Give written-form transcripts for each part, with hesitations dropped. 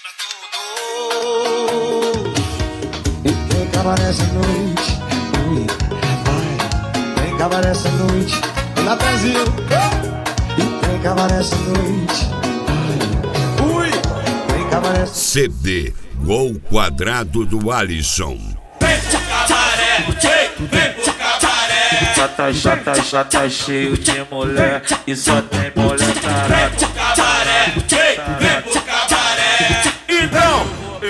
E tem cabaré essa noite, ui, vai. Tem cabaré essa noite, na Brasil. E tem cabaré essa noite, ai, ui. Tem cabaré. CD Gol Quadrado do Alisson. Vem pro cabaré, vem pro cabaré. Já tá cheio de mulher e só tem mulher tarada. Vem pro cabaré, vem pro cabaré. Então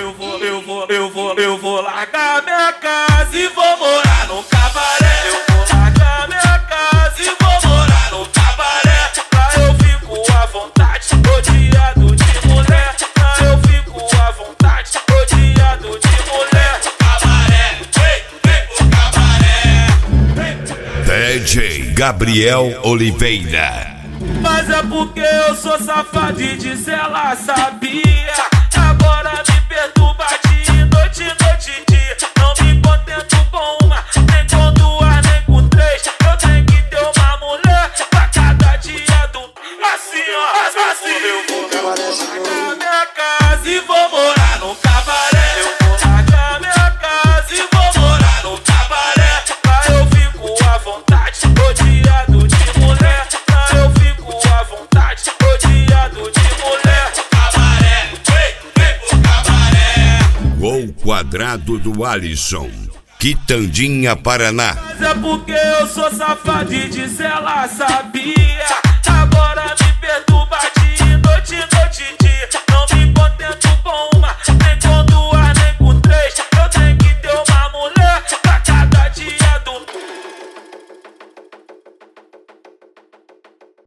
eu vou largar minha casa e vou morar no cabaré. Eu vou largar minha casa e vou morar no cabaré. Lá eu fico à vontade, rodeado de mulher. Lá eu fico à vontade, rodeado de mulher. Cabaré, vem pro cabaré. DJ Gabriel Oliveira. Mas é porque eu sou safado e disse ela sabia. Agora me perturba de noite, noite e dia. Não me contento com uma, nem com duas, nem com três. Eu tenho que ter uma mulher pra cada dia do... Assim, ó, assim. Eu vou largar minha casa e vou morar no cabaré. Eu vou largar minha casa e vou morar no cabaré. Lá eu fico à vontade, rodeado de mulher. Lá eu fico à vontade, rodeado de mulher. Cabaré, vem pro cabaré. Gol Quadrado do Alisson. Quitandinha, Paraná. Mas é porque eu sou safado e disse ela sabia. Agora